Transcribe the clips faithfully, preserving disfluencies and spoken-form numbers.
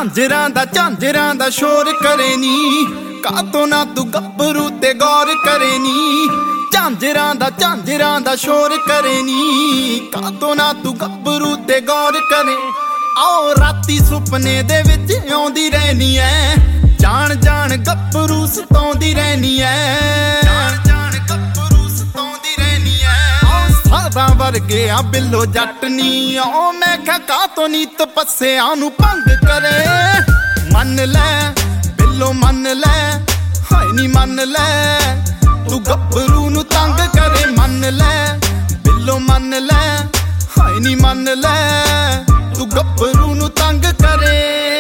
झांजरां दा झांजरां दा शोर करे नी, कातों ना तू गब्बरू ते गौर करे नी। झांजरां दा झांजरां दा शोर करे नी, कातों ना तू गब्बरू ते गौर करे। आओ राती सुपने दे विच आउंदी रहनी ऐ, जान जान गब्बरू सताउंदी रहनी ऐ, जान जान गब्बरू सताउंदी रहनी ऐ। आओ सादा वर्गे आ बिल्लो जट नी, आओ मैं क्या कातों नी तपस्या नू भंग करे। मन लै बिल्लो मन लै, हाय नी मन लै तू गब्बरू नू तंग करे। मन लै बिल्लो मन लै, हाय नी मन लै तू गब्बरू नू तंग करे।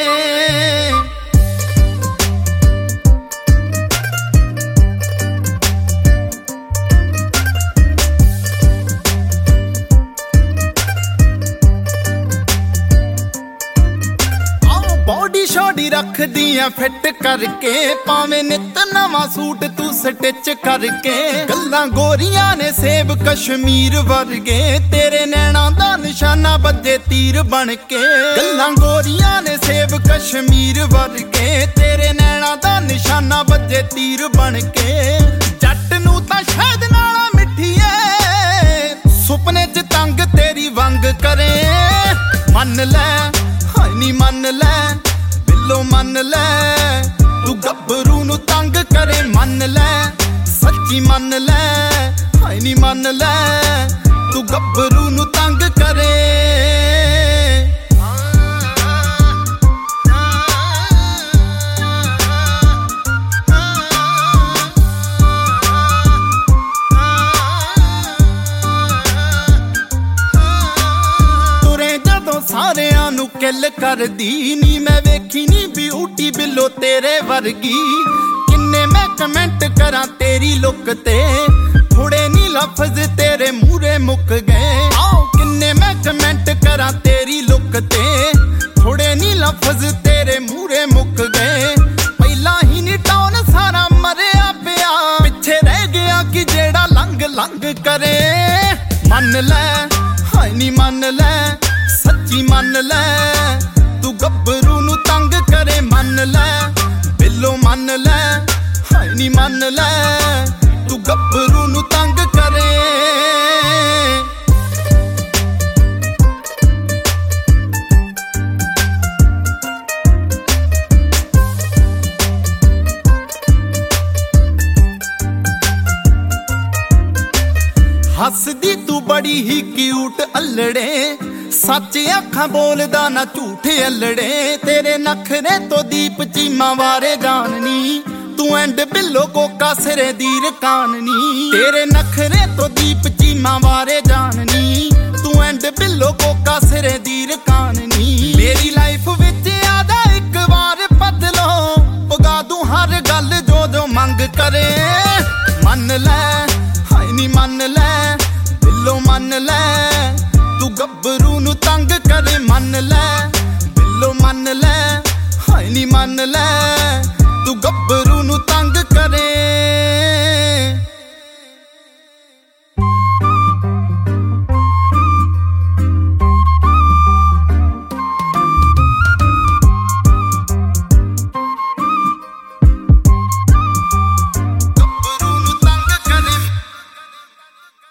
बॉडी शॉडी रख दिया फिट करके, पावे नित नवा सूट तू स्टिच करके। गल्लां गोरियां ने सेब कश्मीर वर्गे, तेरे नैना दा निशाना बजे तीर बन के। गल्लां गोरियां ने सेब कश्मीर वर्गे, तेरे नैना दा निशाना बजे तीर बन के। जट नू तां शायद नाला मिठी ऐ, सुपने च तंग तेरी वंग करे। मन लै हाय नी मन लै बिल्लो मन लै तू गब्बरू नू तंग करे। मन लै सच्ची मन लै, हाय नी मन लै तू गब्बरू नू तंग करे। सारियां नू किल कर दी नी, मैं वेखी नी ब्यूटी बिल्लो तेरे वर्गी। किन्ने मैं कमेंट करा तेरी लुक ते, थोड़े नी लफ्ज तेरे मूरे मुक गए। आओ किन्ने मैं कमेंट करा तेरी लुक ते, थोड़े नी लफ्ज तेरे मूरे मुक गए। पहला ही नी टाउन सारा मरिया पिया, पिछे रह गया कि जेड़ा लंघ लंघ करे। मन लै हाय नी मन लै सच्ची मन लै तू गब्बरू नू तंग करे। मन लै बिल्लो मन लै, हाय नी मन लै तू गब्बरू नू तंग करे। हसदी तू बड़ी ही क्यूट अल्लड़े, सच अखां बोलदा ना झूठे अल्लड़े। तेरे नखरे तो दीप चीमा वारे जाननी, तू एंड बिल्लो कोका सिरे दी रकाननी। तेरे नखरे तो दीप चीमा वारे जाननी, तू एंड बिल्लो कोका सिरे दी रकाननी। मेरी लाइफ विच आदा एक बार बदलो, पुगा दूं हर गल जो जो मंग करे। मन लै हाय नी मन लै बिल्लो मन लै तू गब्बरू नू तंग करे। मन लै बिल्लो मन लै, हाय नी मन लै तू गब्बरू